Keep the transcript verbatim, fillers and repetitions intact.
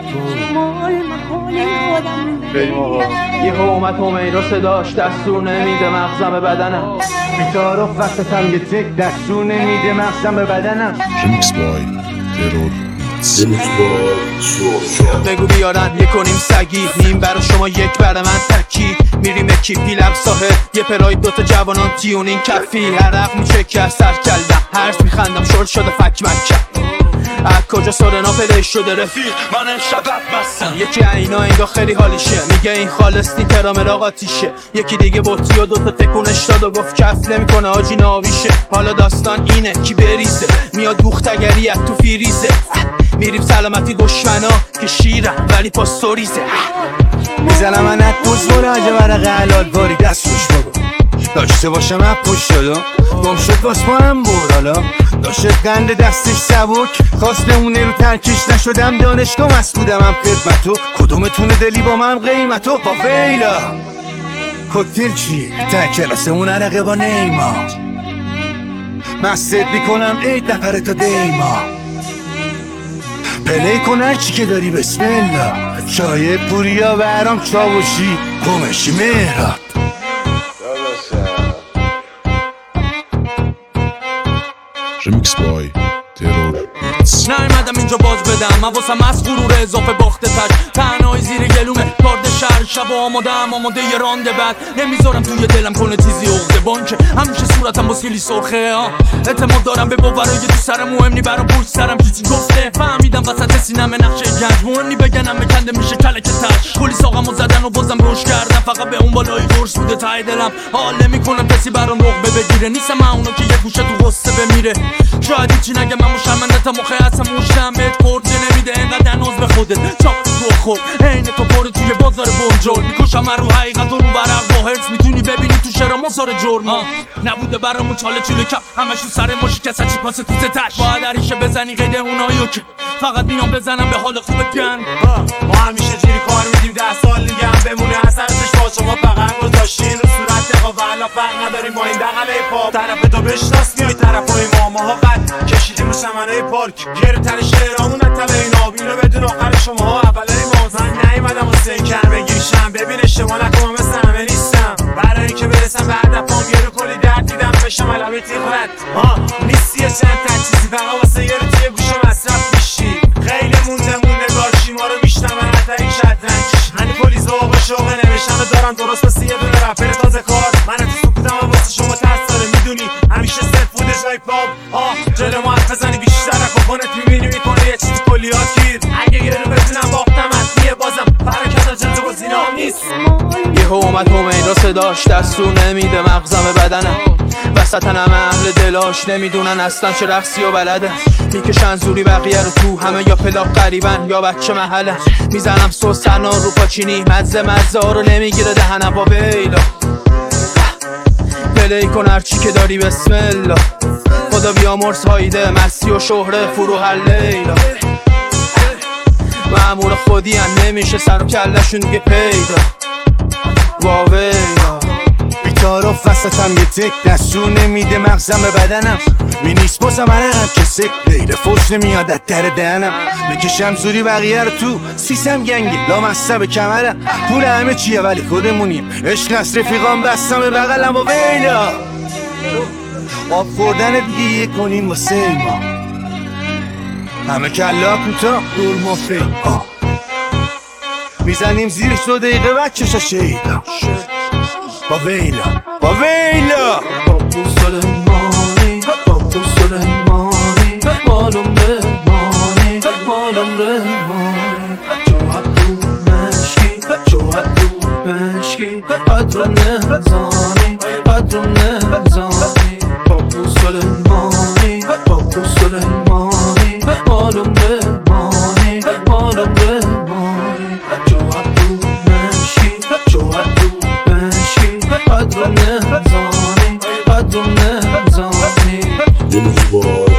بریم آقا. یه اومد همین رو صداش دستور نمیده مغزم به بدنم. بیتارو وسطم یه تک دستور نمیده مغزم به بدنم. Remix boy ترور بگو بیارن یه کنیم سگی نیم برا شما یک برا من تکی. میریم اکی پیلم ساحل یه پرای دوتا جوانان تیونین کفی. عرق میچه که از سر کلدم هرس میخندم شل شده فک مکم. از کجا سرنا پلی شده رفیق من شبت بستم. یکی اینا انگاه خیلی حالیشه میگه این خالص ترامر آقا تیشه. یکی دیگه بطی و دوتا تکونش داد و گفت کف نمیکنه آجی ناویشه. حالا داستان اینه کی بریزه میاد دوختگری از تو فیریزه. میریم سلامتی دشمنا که شیرم ولی پا سوریزه. میزنم من ات بزرگ عجب ورق حلال باری دست روش بگو داشته باشم ات پشت شدم گم شد باز پاهم برالا داشت قند دستش سبک خواست نمونه رو ترکش نشدم دانشگاه مسئولم هم خدمتو کدومتونه دلی با من قیمتو با ویلا کوکتیل چی؟ تا کلاسمون عرقه با نیما مستد میکنم عید نپره تا دیما پلی کن هرچی که داری بسم الله چای پوریا برام چاوشی کمشی مهراب Remix boy ترور نیومدم اینجا باز بدم من واسم از غرور اضافه باخته تش. تنهایی زیر گلومه کارد شهر شب آماده هم آماده یه رانده بعد. نمیذارم توی دلم کنه چیزی عقده بانکه همیشه صورتم با سیلی سرخه ها. اعتماد دارم به باورای تو سرم مهم نی برام پشت سرم چیزی گفته. فهمیدم وسط سینم نقشه گنج مهم نی بگنم بکنده میشه کلک تش. کلی ساقمو زدن و بازم روش کردم فقط به اون بالای قرص بوده ته دلم. حال نمیکنم کسی برام رغبه بگیره نیستم من اونو که یه گوشه تو غصه بمیره. شاید هیچی نگه من مشمنتم و خیاطم موشم بهت خورده نمیده اینقدر ناز به خودت چاپ تو خور عین تو پاره توی بازار بنجل میکشم من رو حقیقت و رو برق با هرس میتونی ببینی تو شعرها مزار جرم نبوده برامون چاله چوله کپ همش تو سر ماشی کسا چی پاسه تو تش باید عریشه بزنی قید اونایو که فقط میام بزنم به حال خوبت گن. ما همیشه جیری کار میدیم ده سال دیگه هم بمونه اثرش با شما فقط گذاشتین رو صورت دقا و علا فرق نداریم با این دقل ایپاپ طرف تو بشناس میای طرفای ما ماها قد کشیدیم رو سمنای پارک گره تر شعرامون اتبه این آبین رو بدون آخر شما اولای ما. من نیومدم واسه این کر بگیرشم ببین اشتباه نکنم مثل همه نیستم برای اینکه برسم به هدفم یه رو کلی درد دیدم بشم علمه تیغت ها نیستی چند تا چیزی فقط واسه یه رو توی گوشم مصرف میشی. خیلی مونده مونده گارشی ما رو میشنون حتی این شطرنج هنی پلیس و آقا شوقه نوشتن رو دارم درست مثل یه دونه رپر تازه کار. من تو سکوتم و واسه شما ترس داره میدونی همیشه صرف بوده جای پاپ ها جلو ما حرف بزنی بیشتر اکوپانت میبینی میکنه یه چیزی کلیات گیر اگه یه رو بتونم باختم اتیه بازم برکت جنز و گزینام نیست. یه اومد همین رو صداش دستور نمیده مغزم به بدنم. وسط همه اهل دلاش نمیدونن اصلا چه رقصی و بلدن. میکشن زوری بقیه رو تو همه یا پلاک قریبن یا بچه محلن. میزنم سوسنا رو پاچینی مزه مزه ها رو نمیگیره دهنم با بیلا. پلی کن هرچی که داری بسم الله خدا بیامرز هایده مسی و شهره فرو هر لیلا. مأمور خودی هم نمیشه سر و کلشون دیگه پیدا با ویلا. بیتارو وسطم یه تک دستور نمیده مغزم به بدنم می نیست بازم عرقم که سک غیر فوش نمیاد از در دهنم بکشم زوری بقیه رو تو سیسم گنگی لامسته به کمرم پول همه چیه ولی خودمونیم عشق نست رفیقام بستم به بغلم و ویلا. آب خوردن دیگه یه کنیم واسه ما همه کلا کوتا دور ما فیم میزنیم زیرش دو دقیقه بعد چشا شیدا با ویلا با ویلا بابو سلیمانی بابو سلیمانی مالم رحمانی مالم رحمانی جوهر دو مشکی جوهر دو مشکی قدر نهزانی قدر نهزانی بابو سلیمانی بابو سلیمانی مالم رحمانی مالم رحمانی جوهر دو مشکی جوهر دو قدر نهزانی قدر نهزانی Remix boy